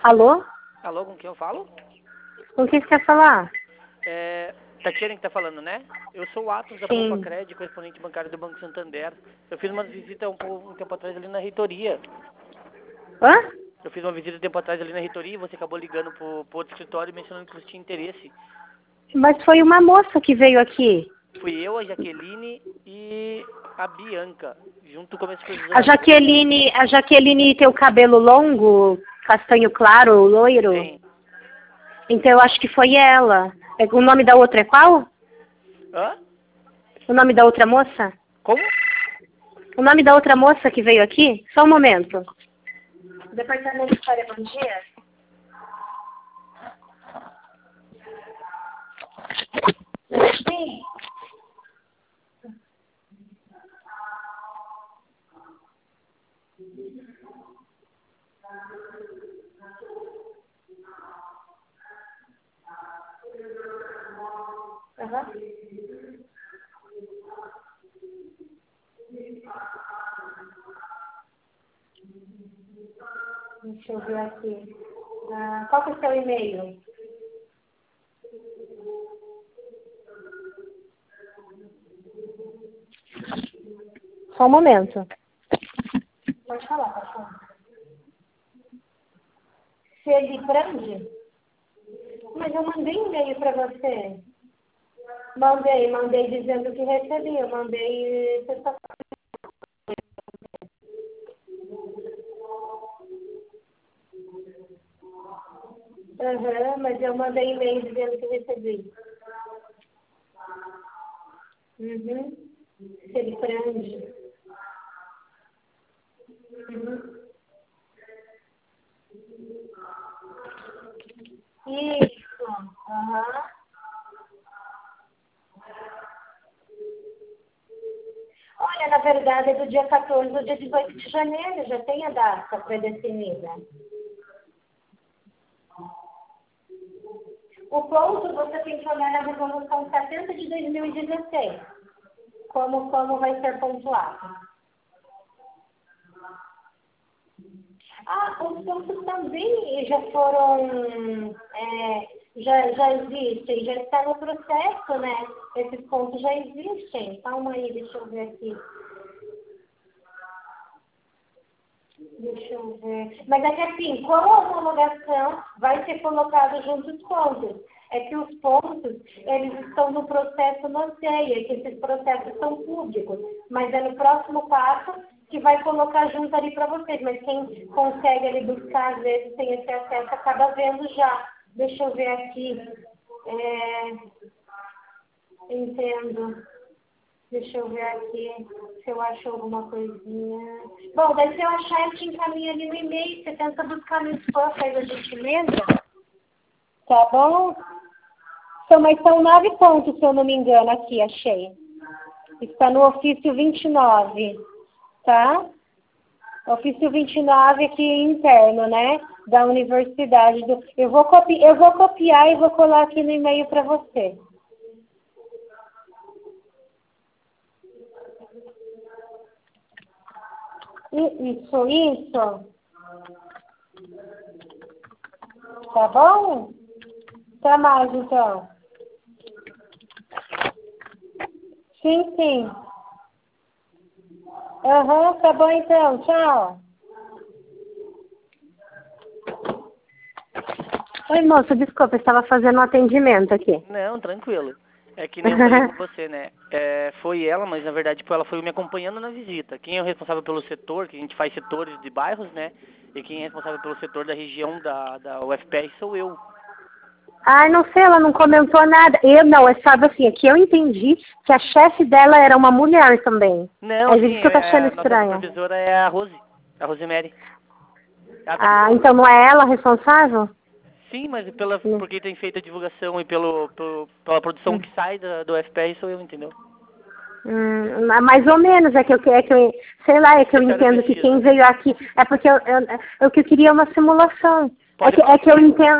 Alô? Alô, com quem eu falo? Com quem você quer falar? Tatiana que tá falando, né? Eu sou o Atos da Sim. Poupa Crédito, correspondente bancário do Banco Santander. Eu fiz uma visita um tempo atrás ali na reitoria. Hã? Eu fiz uma visita um tempo atrás ali na reitoria e você acabou ligando pro outro escritório mencionando que você tinha interesse. Mas foi uma moça que veio aqui. Fui eu, a Jaqueline e a Bianca, junto com a minha A supervisora. Jaqueline tem o cabelo longo, castanho claro, loiro? Tem. Então eu acho que foi ela. O nome da outra é qual? Hã? O nome da outra moça? Como? O nome da outra moça que veio aqui? Só um momento. Departamento de História, bom dia. Sim. Aham. Deixa eu ver aqui. Qual que é o seu e-mail? Só um momento. Pode falar, pastor. Se ele prende? Mas eu mandei e-mail para você. Mandei dizendo que recebi. Eu mandei sexta-feira. Mas eu mandei e-mail dizendo que recebi. Se ele prende. Isso. Olha, na verdade é do dia 14 ao dia 18 de janeiro. Já tem a data predefinida. O ponto você tem que olhar na Resolução 70 de 2016. Como vai ser pontuado. Os pontos também já foram, já existem, já está no processo, né? Esses pontos já existem. Calma aí, deixa eu ver aqui. Deixa eu ver. Mas é que assim, com a homologação, vai ser colocado junto os pontos. É que os pontos, eles estão no processo no CEA, que esses processos são públicos. Mas é no próximo passo que vai colocar junto ali para vocês. Mas quem consegue ali buscar, às vezes, tem esse acesso, acaba vendo já. Deixa eu ver aqui. Entendo. Deixa eu ver aqui se eu acho alguma coisinha. Bom, daí se eu achar, eu te encaminho ali no e-mail. Você tenta buscar no spam, faz a gentileza. Tá bom? Mas são 9 pontos, se eu não me engano, aqui, achei. Está no ofício 29, tá? Ofício 29 aqui interno, né? Da universidade. Eu vou copiar e vou colar aqui no e-mail para você. Isso. Tá bom? Até mais, então. Sim. Tá bom, então. Tchau. Oi, moça, desculpa, eu estava fazendo um atendimento aqui. Não, tranquilo. É que nem eu falei com você, né? Foi ela, mas na verdade, tipo, ela foi me acompanhando na visita. Quem é o responsável pelo setor, que a gente faz setores de bairros, né? E quem é responsável pelo setor da região da UFPR sou eu. Não sei, ela não comentou nada. Sabe assim, aqui eu entendi que a chefe dela era uma mulher também. Não, É sim, isso que eu tô achando nossa estranho. supervisora é a Rosemary. Então não é ela a responsável? Sim, mas porque tem feito a divulgação e pela produção que sai do UFPR sou eu, entendeu? Mais ou menos, é que eu entendo que quem veio aqui, é porque eu queria uma simulação. É que eu entendo,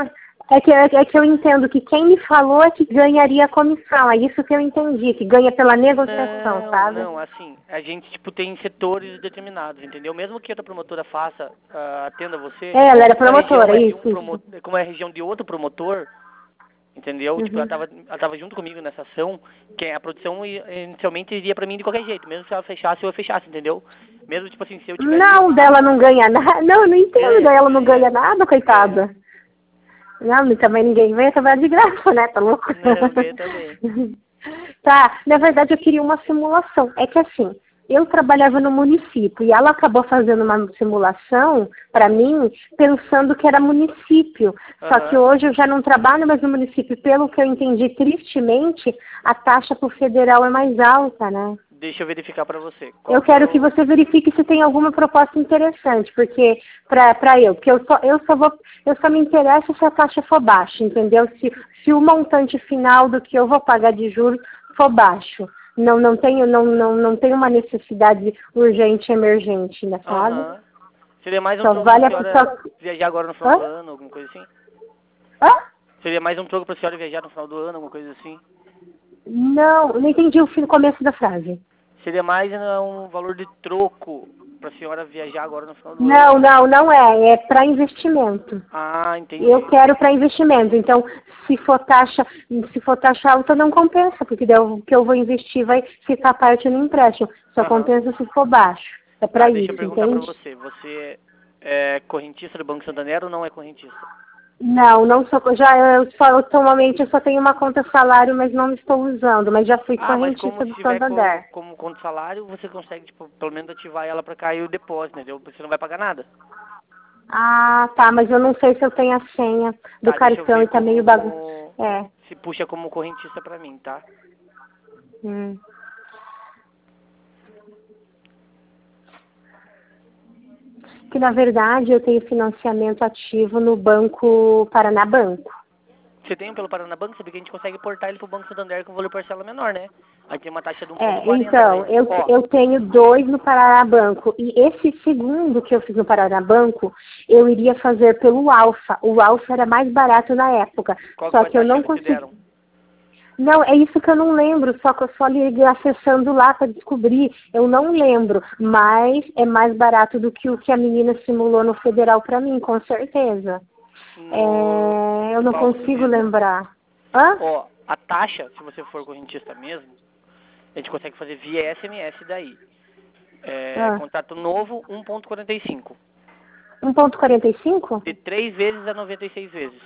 É que eu entendo que quem me falou é que ganharia a comissão. É isso que eu entendi, que ganha pela negociação, sabe? Não, assim, a gente, tipo, tem setores determinados, entendeu? Mesmo que outra promotora faça, atenda você, Ela era como a região promotora, é de isso, isso. como é a região de outro promotor, entendeu? Tipo, Uhum. ela tava junto comigo nessa ação, que a produção inicialmente iria pra mim de qualquer jeito, mesmo se ela fechasse, eu fechasse, entendeu? Mesmo, tipo assim, se eu tivesse Não, dela não ganha nada. Não, eu não entendo, dela não ganha nada, é, coitada. Não, também ninguém ganha trabalhar de graça, né? Tá louco? não, ganha também. Tá, na verdade eu queria uma simulação. É que assim, eu trabalhava no município e ela acabou fazendo uma simulação para mim, pensando que era município. Só que Aham. hoje eu já não trabalho mais no município. Pelo que eu entendi, tristemente, a taxa pro federal é mais alta, né? Deixa eu verificar pra você. Qual Eu que é quero que o... você verifique se tem alguma proposta interessante, porque porque eu só me interesso se a taxa for baixa, entendeu? Se o montante final do que eu vou pagar de juros for baixo. Não tenho uma necessidade urgente, emergente, né, sabe? Aham. Seria mais um Só troco pra vale a... senhora Só... viajar agora no final Hã? do ano, alguma coisa assim? Hã? Seria mais um troco pra senhora viajar no final do ano, alguma coisa assim? Não entendi o começo da frase. Seria mais um valor de troco pra senhora viajar agora no final do Não, ano. não é. É para investimento. Ah, Eu entendi. quero para investimento. Então, se for taxa alta, não compensa, porque daí o que eu vou investir vai ficar parte no empréstimo. Só Aham. compensa se for baixo. É Tá, para deixa eu isso, perguntar pra entende? você. Você é correntista do Banco Santander ou não é correntista? Não sou. Atualmente eu só tenho uma conta salário, mas não estou usando. Mas já fui Ah, mas como correntista se do tiver Santander. como conta salário, você consegue, tipo, pelo menos ativar ela pra cair o depósito, entendeu? Você não vai pagar nada. Ah, tá, mas eu não sei se eu tenho a senha do Tá, deixa eu cartão ver e tá meio bagunçado. como... É. Se puxa como correntista pra mim, tá? Hum. Que na verdade eu tenho financiamento ativo no Banco Paranabanco. Você tem um pelo Paranabanco, sabe que a gente consegue portar ele pro Banco Santander com valor parcela menor, né? Aí tem uma taxa de 1,40 Então, daí. eu, Ó, eu tenho 2 no Paranabanco. E esse segundo que eu fiz no Paranabanco, eu iria fazer pelo Alfa. O Alfa era mais barato na época. qual que Só foi a que eu taxa que não eles te consegui. deram? Não, é isso que eu não lembro, só que eu só liguei acessando lá para descobrir. Eu não lembro, mas é mais barato do que o que a menina simulou no Federal para mim, com certeza. Eu não Qual consigo subsídio? lembrar. Hã? Ó, a taxa, se você for correntista mesmo, a gente consegue fazer via SMS daí. Ah. Contrato novo, 1,45. 1,45? De 3 vezes a 96 vezes.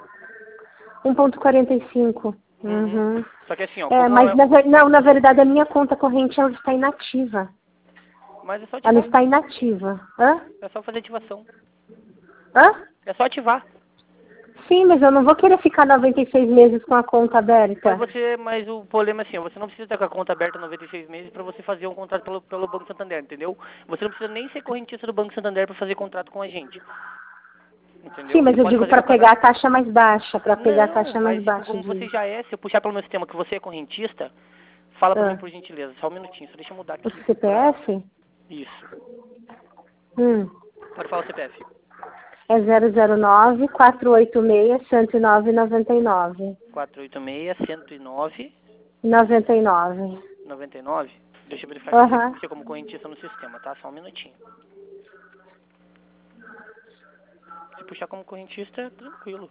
1,45. Uhum. Uhum. Só que assim, ó, como Mas não, na verdade a minha conta corrente ela está inativa. Mas é só Ela ativar. está inativa. Hã? É só fazer ativação. Hã? É só ativar. Sim, mas eu não vou querer ficar 96 meses com a conta aberta. Mas o problema é assim, ó, você não precisa estar com a conta aberta 96 meses para você fazer um contrato pelo Banco Santander, entendeu? Você não precisa nem ser correntista do Banco Santander para fazer contrato com a gente. Sim, Entendeu? mas Você eu pode digo fazer para com pegar a taxa mais baixa, para pegar a Não, taxa mais mas tipo, baixa como de... você já é, se eu puxar pelo meu sistema que você é correntista, fala pra mim Ah, por gentileza, só um minutinho, só deixa eu mudar o aqui pra... CPF? Isso. Hum. Pode falar o CPF. É 009-486-109,99. 486-109-99. 99. Deixa eu verificar se você Aham. puxa como correntista no sistema, tá? Só um minutinho. Se puxar como correntista, é tranquilo.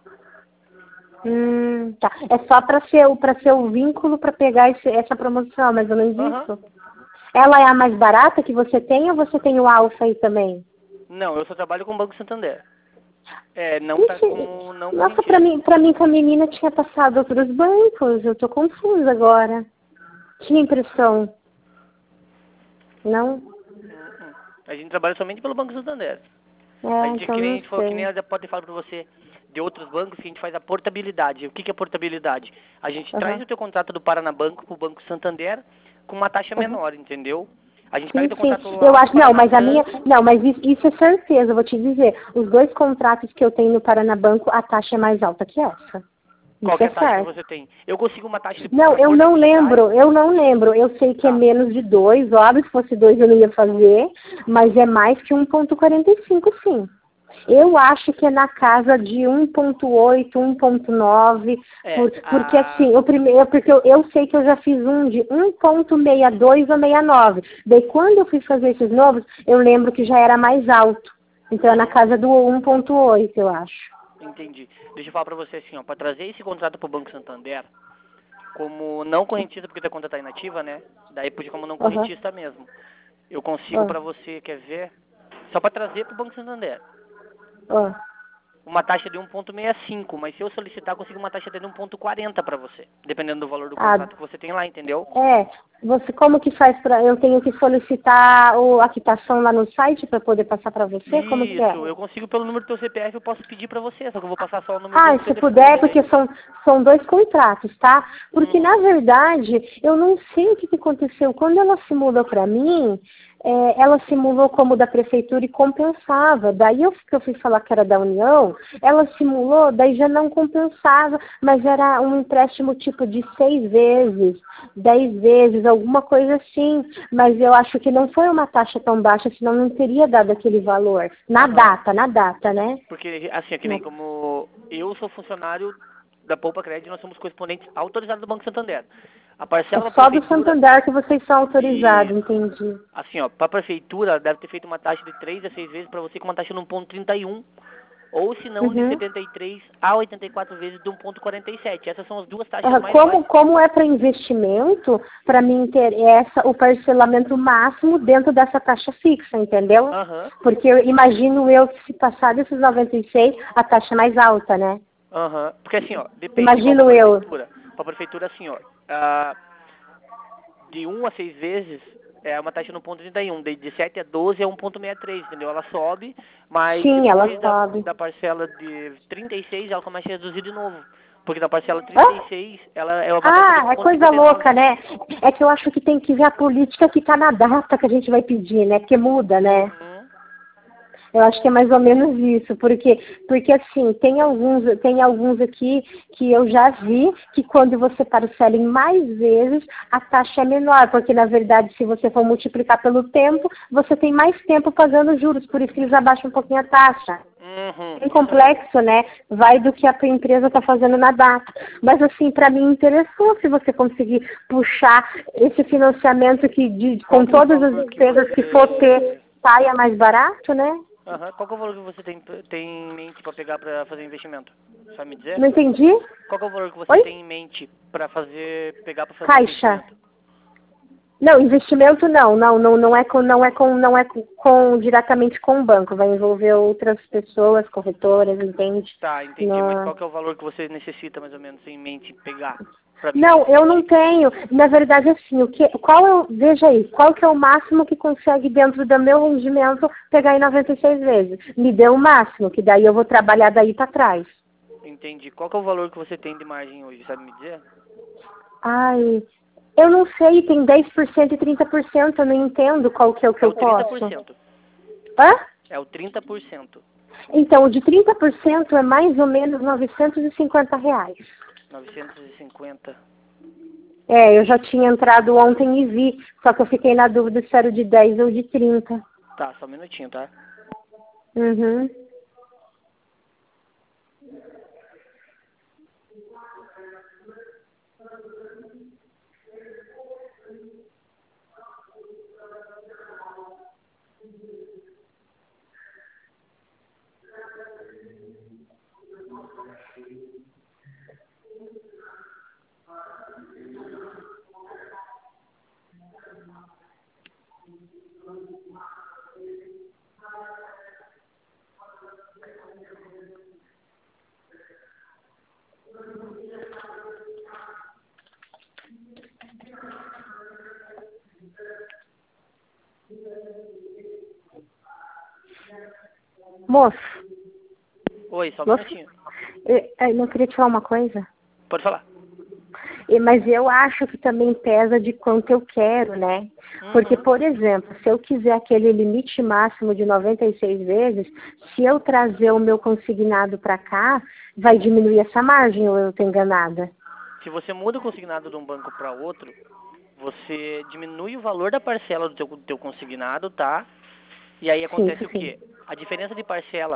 Tá. É só para ser o vínculo para pegar essa promoção, mais ou menos Aham. isso. Ela é a mais barata que você tem ou você tem o Alfa aí também? Não, eu só trabalho com o Banco Santander. Não pra, Ixi, como não nossa, pra correntista. mim, pra mim que a menina tinha passado outros bancos. Eu tô confusa agora. Tinha impressão. Não? A gente trabalha somente pelo Banco Santander. A gente, Então que nem a não gente falou, que nem sei. ela pode falar pra você de outros bancos, que a gente faz a portabilidade. O que é portabilidade? A gente traz Aham. o teu contrato do Paranabanco pro Banco Santander com uma taxa Aham. menor, entendeu? A gente pega Sim, teu sim. contrato Eu lá no acho, não, mas a minha, Paranabanco. não, mas isso é certeza, eu vou te dizer. Os 2 contratos que eu tenho no Paranabanco, a taxa é mais alta que essa. Qual Isso que é é a taxa que certo. você tem? Eu consigo uma taxa Não, por eu não portabilidade. lembro, eu não lembro. Eu sei que é Tá. menos de 2, óbvio, se fosse 2 eu não ia fazer, mas é mais que 1,45, sim. Eu acho que é na casa de 1,8, 1,9, porque assim, porque eu sei que eu já fiz um de 1,62 ou 69. Daí quando eu fui fazer esses novos, eu lembro que já era mais alto. Então é na casa do 1,8, eu acho. Entendi. Deixa eu falar pra você assim, ó, pra trazer esse contrato pro Banco Santander, como não correntista, porque a conta tá inativa, né? Daí podia como não correntista mesmo. Eu consigo pra você, quer ver? Só pra trazer pro Banco Santander. Uma taxa de 1,65, mas se eu solicitar, eu consigo uma taxa de 1,40 para você, dependendo do valor do contrato que você tem lá, entendeu? Você como que faz para eu tenho que solicitar a quitação lá no site para poder passar para você? Isso, como que é? Eu consigo pelo número do teu CPF, eu posso pedir para você, só que eu vou passar só o número do se telefone. puder, porque são 2 contratos, tá? Porque, na verdade, eu não sei o que aconteceu. Quando ela simulou para mim, ela simulou como da prefeitura e compensava. Daí que eu fui falar que era da União, ela simulou, daí já não compensava, mas era um empréstimo tipo de 6 vezes, 10 vezes, alguma coisa assim. Mas eu acho que não foi uma taxa tão baixa, senão não teria dado aquele valor. Na data, né? Porque, assim, é que nem como eu sou funcionário da Poupa Crédito, nós somos correspondentes autorizados do Banco Santander. A parcela Só do Santander que vocês são autorizados, entendi. Assim, ó, para a prefeitura deve ter feito uma taxa de 3 a 6 vezes para você com uma taxa de 1,31, ou se não de 73 a 84 vezes de 1,47. Essas são as duas taxas mais baixas. Como é para investimento, para mim interessa o parcelamento máximo dentro dessa taxa fixa, entendeu? Porque imagino eu que se passar desses 96, a taxa é mais alta, né? Porque assim, ó, depende. Imagino eu. Para a prefeitura, assim, ó, de 1 a 6 vezes é uma taxa no 1,31, de 7 a 12 é 1,63, entendeu? Ela sobe, mas depois da parcela de 36 ela começa a reduzir de novo. Porque na parcela 36, ela é uma taxa de 1,59. É coisa louca, né? É que eu acho que tem que ver a política que tá na data que a gente vai pedir, né? Porque muda, né? Eu acho que é mais ou menos isso, porque assim, tem alguns aqui que eu já vi que quando você parcela em mais vezes, a taxa é menor, porque na verdade, se você for multiplicar pelo tempo, você tem mais tempo pagando juros, por isso que eles abaixam um pouquinho a taxa. É complexo, né? Vai do que a empresa está fazendo na data. Mas assim, para mim interessou se você conseguir puxar esse financiamento com todas as despesas que for ter, saia mais barato, né? Qual que é o valor que você tem em mente para pegar para fazer investimento? Sabe me dizer? Não entendi? Qual que é o valor que você tem em mente para pegar para fazer investimento? Não, investimento não é diretamente com o banco, vai envolver outras pessoas, corretoras, entende? Tá, entendi, mas qual que é o valor que você necessita mais ou menos em mente pegar? Não, eu não tenho. Na verdade, assim, veja aí, qual que é o máximo que consegue dentro do meu rendimento pegar em 96 vezes? Me dê o máximo, que daí eu vou trabalhar daí para trás. Entendi. Qual que é o valor que você tem de margem hoje, sabe me dizer? Eu não sei, tem 10% e 30%, eu não entendo qual que é o que eu posso. É o 30%. É o 30%. Então, o de 30% é mais ou menos R$950. 950. Eu já tinha entrado ontem e vi, só que eu fiquei na dúvida se era de 10 ou de 30. Tá, só um minutinho, tá? Moço. Oi, só um minutinho. Eu não queria te falar uma coisa? Pode falar. Mas eu acho que também pesa de quanto eu quero, né? Porque, por exemplo, se eu quiser aquele limite máximo de 96 vezes, se eu trazer o meu consignado para cá, vai diminuir essa margem ou eu estou enganada? Se você muda o consignado de um banco para outro, você diminui o valor da parcela do teu consignado, tá? E aí acontece o quê? A diferença de parcela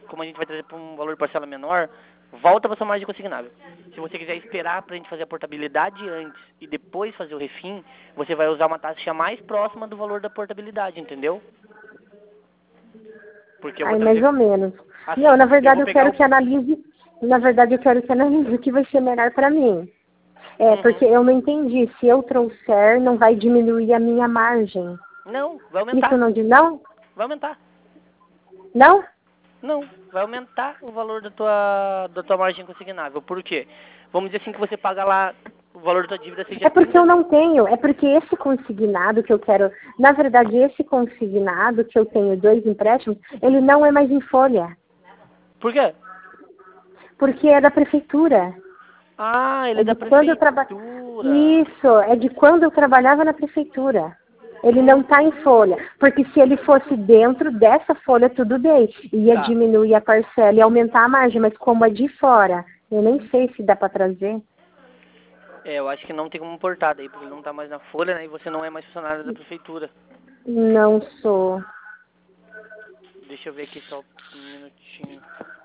como a gente vai trazer para um valor de parcela menor, volta para sua margem consignável. Se você quiser esperar para a gente fazer a portabilidade antes e depois fazer o refim, você vai usar uma taxa mais próxima do valor da portabilidade, entendeu? Porque eu vou Aí, trazer... mais ou menos. Assim, Não, na verdade, eu pegar quero que analise. Na verdade, eu quero que analise o que vai ser melhor para mim. Porque eu não entendi. Se eu trouxer, não vai diminuir a minha margem. Não, vai aumentar. Isso não diz não? Vai aumentar. Não? Não, vai aumentar o valor da tua margem consignável. Por quê? Vamos dizer assim que você paga lá, o valor da tua dívida seja É porque 30 eu não mil. tenho. É porque esse consignado que eu quero. Na verdade, esse consignado que eu tenho 2 empréstimos, ele não é mais em folha. Por quê? Porque é da prefeitura. Ah, ele É é da de quando eu trabalho. prefeitura. Isso, é de quando eu trabalhava na prefeitura. Ele não está em folha. Porque se ele fosse dentro dessa folha, tudo bem. Ia Tá. diminuir a parcela e aumentar a margem. Mas como é de fora, eu nem sei se dá para trazer. Eu acho que não tem como importar daí, porque ele não tá mais na folha, né? E você não é mais funcionário da prefeitura. Não sou. Deixa eu ver aqui só um minutinho.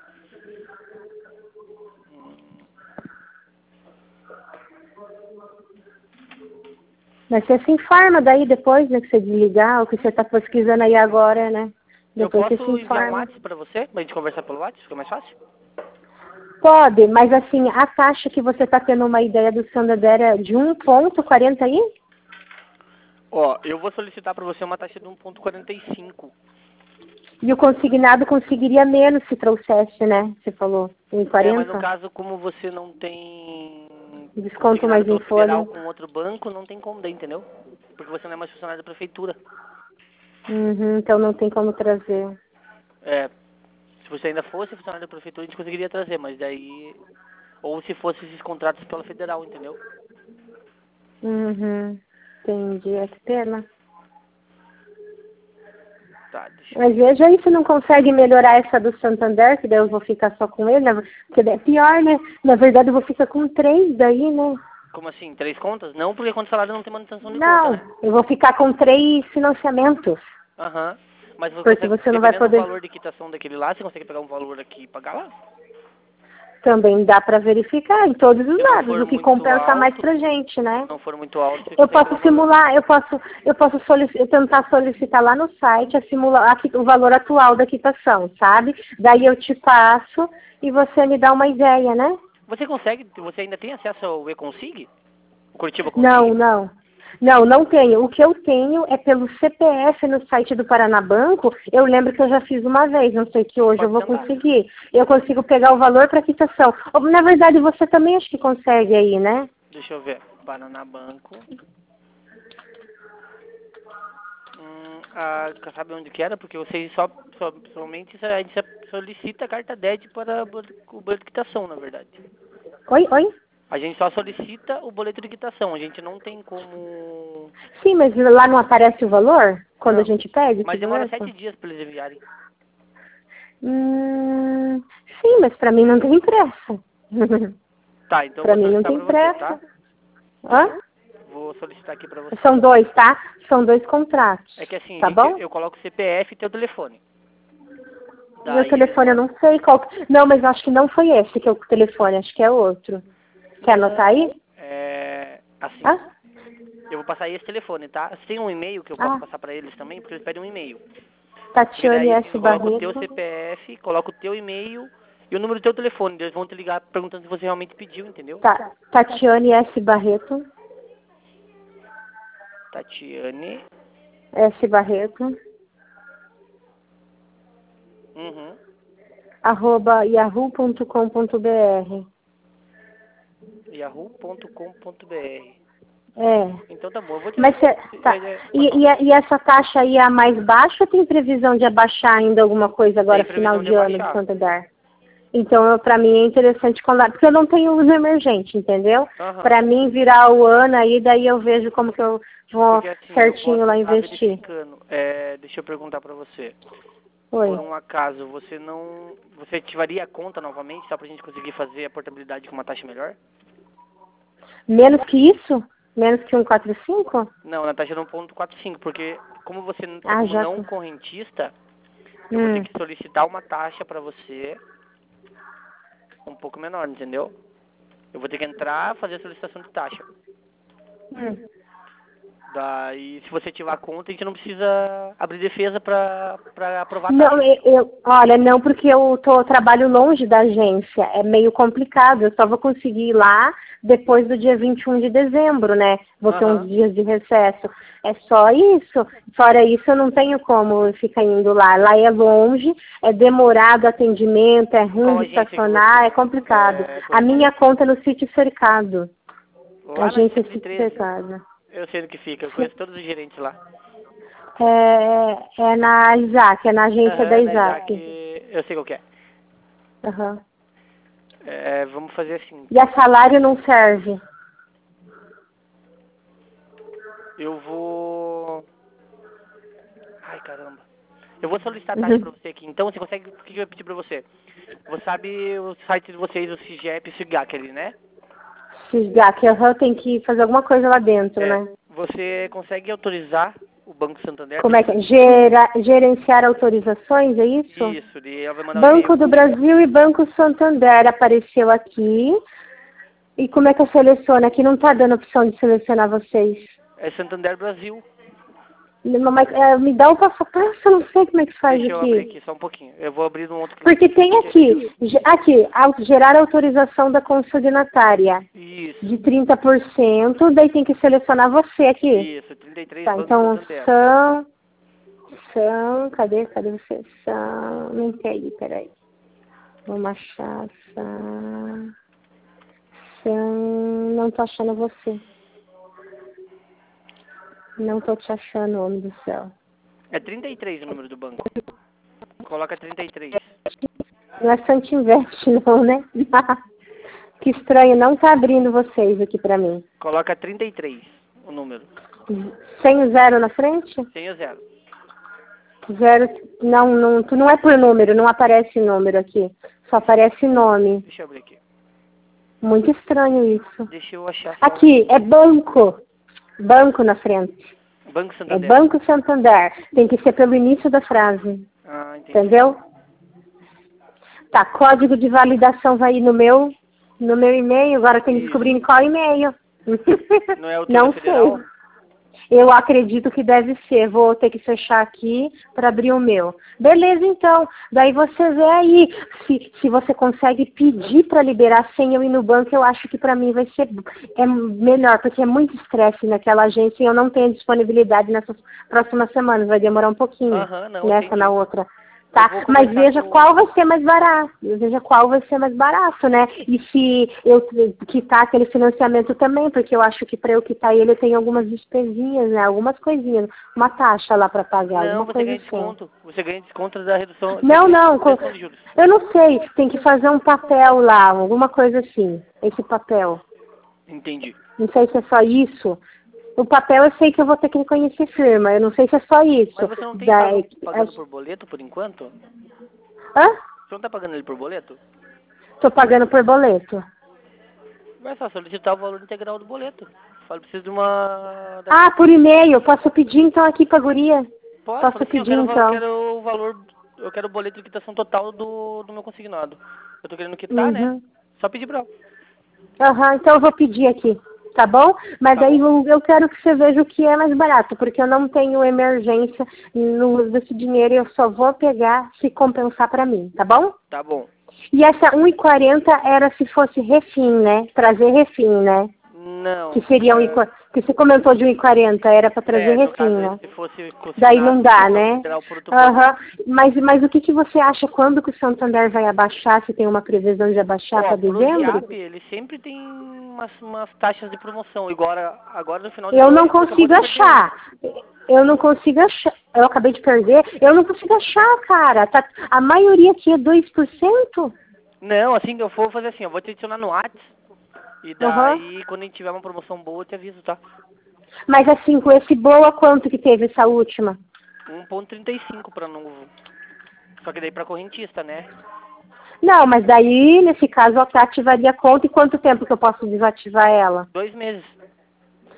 Mas você se informa daí depois, né, que você desligar, o que você está pesquisando aí agora, né? Eu Depois você se posso enviar um informa. WhatsApp pra você, pra gente conversar pelo WhatsApp, fica mais fácil? Pode, mas assim, a taxa que você está tendo uma ideia do Santander é de 1,40 aí? Ó, eu vou solicitar pra você uma taxa de 1,45. E o consignado conseguiria menos se trouxesse, né? Você falou, Mas no 1,40? caso, como você não tem Desconto consignado mais em pelo federal folha. com outro banco, não tem como dar, entendeu? Porque você não é mais funcionário da prefeitura. Uhum, então não tem como trazer. É, se você ainda fosse funcionário da prefeitura, a gente conseguiria trazer, mas daí... Ou se fosse esses contratos pela federal, entendeu? Uhum, entendi, é que pena. Tá, deixa eu Mas ver. veja aí se não consegue melhorar essa do Santander, que daí eu vou ficar só com ele, né? Porque daí é pior, né? Na verdade eu vou ficar com 3 daí, né? Como assim? 3 contas? Não, porque quando salário não tem manutenção de conta, Não, né? eu vou ficar com 3 financiamentos. Aham. Mas você Porque consegue, você não vai dependendo do poder. valor de quitação daquele lá, você consegue pegar um valor aqui e pagar lá? Também dá para verificar em todos os Se não lados, for o que muito compensa mais alto, pra gente, se né? não for muito alto, você Eu consegue pegar posso um valor. simular, eu posso tentar solicitar lá no site o valor atual da quitação, sabe? Daí eu te passo e você me dá uma ideia, né? Você ainda tem acesso ao E-Consig? O Curitiba Não, Consig? não. Não, não tenho. O que eu tenho é pelo CPF no site do Paranabanco. Eu lembro que eu já fiz uma vez, não sei que hoje eu Pode vou tentar. conseguir. Eu consigo pegar o valor para quitação. Ou, na verdade, você também acho que consegue aí, né? Deixa eu ver. Paraná Banco. Sabe onde que era? Porque vocês somente a gente solicita a carta DED para o boleto de quitação, na verdade. Oi, oi? A gente só solicita o boleto de quitação. A gente não tem como... Sim, mas lá não aparece o valor quando a Não. gente pede Mas tudo demora isso? 7 dias para eles enviarem. Hum, sim, mas para mim não tem pressa. Tá, então eu Para vou mim não solicitar tem para você, pressa. tá? Hã? Vou solicitar aqui para você. São 2, tá? São 2 contratos. É que assim, Tá bom? eu coloco o CPF e teu telefone. Meu Daí eu telefone eu mando. não sei qual. Não, mas acho que não foi esse que é o telefone, acho que é outro. Quer anotar Não, aí? assim, Ah? eu vou passar esse telefone, tá? Você tem um e-mail que eu posso Ah, passar pra eles também? Porque eles pedem um e-mail. Porque Tatiane daí assim, S. eu coloco o teu Barreto. CPF, coloco o teu e-mail e o número do teu telefone. Eles vão te ligar perguntando se você realmente pediu, entendeu? Tatiane S. Barreto. Tatiane. S. Barreto. Uhum. @yahoo.com.br. yahoo.com.br. É. Então tá bom, eu vou te... Mas tá. Pode falar. E essa taxa aí é a mais baixa ou tem previsão de abaixar ainda alguma coisa agora, Tem final previsão de de ano do baixar. Santander? Então, para mim é interessante quando, porque eu não tenho uso emergente, entendeu? Aham. Para mim virar o ano aí, daí eu vejo como que eu vou Porque assim, eu certinho posso lá estar investir. verificando. Deixa eu perguntar pra você. Por Oi. um acaso, você não... Você ativaria a conta novamente só pra gente conseguir fazer a portabilidade com uma taxa melhor? Menos que isso? Menos que 145? Não, na taxa de 1,45, porque como você está Ah, como já não tô. correntista, eu vou ter que solicitar uma taxa pra você um pouco menor, entendeu? Eu vou ter que entrar, fazer a solicitação de taxa. Daí, se você tiver a conta, a gente não precisa abrir defesa pra aprovar a Não, taxa. olha, não, porque trabalho longe da agência, é meio complicado, eu só vou conseguir ir lá depois do dia 21 de dezembro, né? Vou ter uns dias de recesso. É só isso. Fora isso, eu não tenho como ficar indo lá. Lá é longe, é demorado o atendimento, é ruim de estacionar, é complicado. A minha conta é no Sítio Cercado. Lá Agência na Sítio 113. Cercado. Eu sei do que fica, eu conheço todos os gerentes lá. É na Isaac, é na agência da Isaac. Eu sei qual que é. Uhum. Vamos fazer assim. E a salário não serve? Eu vou... Ai, caramba. Eu vou solicitar a taxa pra você aqui. Então, você consegue... O que eu ia pedir pra você? Você sabe o site de vocês, o CIGEP e o SIGAC ali, né? SIGAC, tem que fazer alguma coisa lá dentro, né? Você consegue autorizar o Banco Santander? Como é que gerenciar autorizações, é isso? Isso, ela vai mandar Banco do Brasil e Banco Santander apareceu aqui. E como é que eu seleciono? Aqui não tá dando opção de selecionar vocês. É Santander Brasil. Mas, me dá o passo a passo, eu não sei como é que faz Deixa eu aqui. abrir aqui, só um pouquinho. Eu vou abrir um outro cliente. Porque tem aqui, gerar autorização da consignatária. Isso. De 30%, daí tem que selecionar você aqui. Isso, 33 Tá, Banco então Santander. cadê você? Não entendi, peraí. Vamos achar, não tô achando você. Não tô te achando, homem do céu. É 33 o número do banco. Coloca 33. Não é Santinvest não, né? Que estranho, não tá abrindo vocês aqui pra mim. Coloca 33 o número. Sem o zero na frente? Sem o zero. Zero, não é por número, não aparece número aqui. Só aparece nome. Deixa eu abrir aqui. Muito estranho isso. Deixa eu achar. Aqui, é banco. Banco na frente. Banco Santander. É Banco Santander. Tem que ser pelo início da frase. Ah, entendi. Entendeu? Tá, código de validação vai ir no meu e-mail. Agora tem que descobrir em qual e-mail. Não é o Não federal? sei. Eu acredito que deve ser. Vou ter que fechar aqui para abrir o meu. Beleza, então. Daí você vê aí. Se você consegue pedir para liberar sem eu ir no banco, eu acho que para mim vai ser melhor, porque é muito estresse naquela agência e eu não tenho disponibilidade nessas próximas semanas. Vai demorar um pouquinho nessa, na outra. Tá, mas veja qual vai ser mais barato. Veja qual vai ser mais barato, né? E se eu quitar aquele financiamento também, porque eu acho que para eu quitar ele tem algumas despesinhas, né? Algumas coisinhas, uma taxa lá para pagar. Não, você ganha desconto. Você ganha desconto da redução. Não, de juros. Eu não sei. Tem que fazer um papel lá, alguma coisa assim. Esse papel. Entendi. Não sei se é só isso. O papel eu sei que eu vou ter que reconhecer firma. Eu não sei se é só isso. Mas você não tem pagando por boleto por enquanto? Hã? Você não tá pagando ele por boleto? Tô pagando por boleto. Vai só solicitar o valor integral do boleto. Fala, preciso de uma... por e-mail. Posso pedir então aqui pra guria? Posso pedir então. Eu quero o valor, eu quero o boleto de quitação total do meu consignado. Eu tô querendo quitar, né? Só pedir pra ela. Então eu vou pedir aqui. Tá bom? Mas aí eu quero que você veja o que é mais barato, porque eu não tenho emergência no uso desse dinheiro e eu só vou pegar se compensar pra mim, tá bom? Tá bom. E essa 1,40 era se fosse refim, né? Trazer refim, né? Não. Que seria que você comentou de 1,40, era para trazer refim, né? Se fosse daí não dá, né? Mas o que você acha quando que o Santander vai abaixar? Se tem uma previsão de abaixar para dezembro? Ele sempre tem umas taxas de promoção. Agora no final de Eu não consigo achar. Eu não consigo achar. Eu acabei de perder. Eu não consigo achar, cara. A maioria aqui é 2%. Não, assim que eu for fazer assim, eu vou te adicionar no WhatsApp. E daí, quando a gente tiver uma promoção boa, eu te aviso, tá? Mas assim, com esse boa, quanto que teve essa última? 1,35 para novo. Só que daí para correntista, né? Não, mas daí, nesse caso, eu ativaria a conta. E quanto tempo que eu posso desativar ela? 2 meses.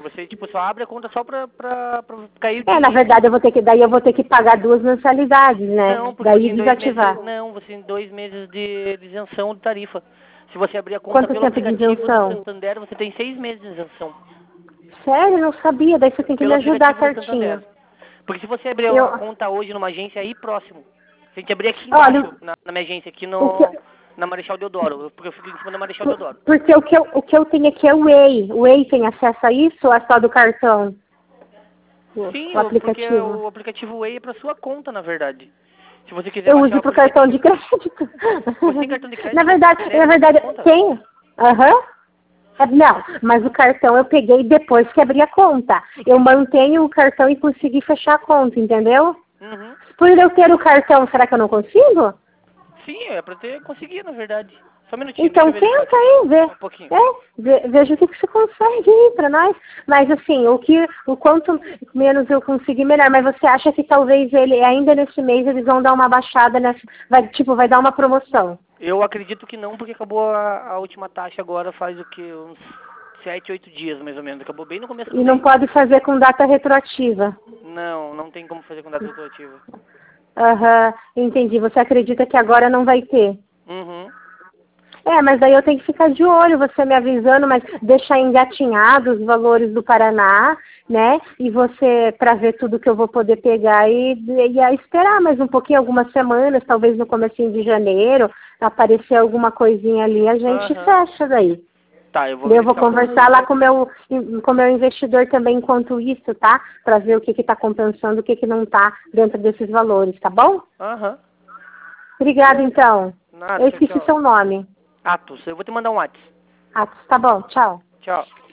Você, tipo, só abre a conta só pra cair... Na verdade, eu vou ter que pagar 2 mensalidades, né? Não, porque Daí você desativar. você tem 2 meses de isenção de tarifa. Se você abrir a conta Quanto pelo tempo de aplicativo do isenção? Santander, você tem 6 meses de isenção. Sério? Não sabia. Daí você tem que Pelo me ajudar aplicativo do certinho. Santander. Porque se você abrir Eu, uma conta hoje numa agência aí próximo, se a gente abrir aqui olha, embaixo, na minha agência, aqui o que, na Marechal Deodoro, porque eu fico em cima da Marechal Deodoro. porque o que eu tenho aqui é o Way. O Way tem acesso a isso ou é só do cartão? Sim, O porque aplicativo. o aplicativo Way é pra sua conta, na verdade. Se você quiser Eu baixar o uso pro cartão de aplicativo... crédito. Você tem cartão de crédito? Na verdade, Conta? tem. Aham. Não, mas o cartão eu peguei depois que abri a conta. Eu mantenho o cartão e consegui fechar a conta, entendeu? Uhum. Por eu ter o cartão, será que eu não consigo? Sim, é pra ter conseguido, na verdade. Só um minutinho, deixa Então eu verificar tenta aqui. aí, Só um pouquinho. veja o que você consegue aí pra nós. Mas assim, o quanto menos eu conseguir, melhor. Mas você acha que talvez ele, ainda nesse mês, eles vão dar uma baixada nessa, vai dar uma promoção? Eu acredito que não, porque acabou a última taxa agora faz o quê? Uns 7, 8 dias, mais ou menos. Acabou bem no começo do E não mês. pode fazer com data retroativa. Não tem como fazer com data retroativa. Aham, entendi. Você acredita que agora não vai ter? Uhum. Mas daí eu tenho que ficar de olho, você me avisando, mas deixar engatinhado os valores do Paraná, né? E você, para ver tudo que eu vou poder pegar e esperar mais um pouquinho, algumas semanas, talvez no comecinho de janeiro, aparecer alguma coisinha ali, a gente Aham. fecha daí. Tá, eu vou Daí eu vou verificar com conversar lá com o meu investidor também enquanto isso, tá? Para ver o que está compensando, o que não está dentro desses valores, tá bom? Aham. Obrigada, então. Nada, Eu tchau, esqueci tchau. seu nome. Atos, eu vou te mandar um WhatsApp. Tá bom, tchau. Tchau.